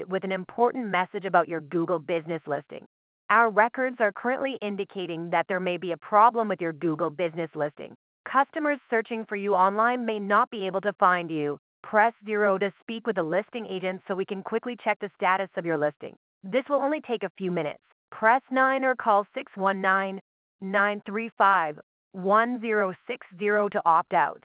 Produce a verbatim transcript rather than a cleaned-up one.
with an important message about your Google business listing. Our records are currently indicating that there may be a problem with your Google business listing. Customers searching for you online may not be able to find you. Press zero to speak with a listing agent so we can quickly check the status of your listing. This will only take a few minutes. Press nine or call six one nine, nine three five, one zero six zero to opt out.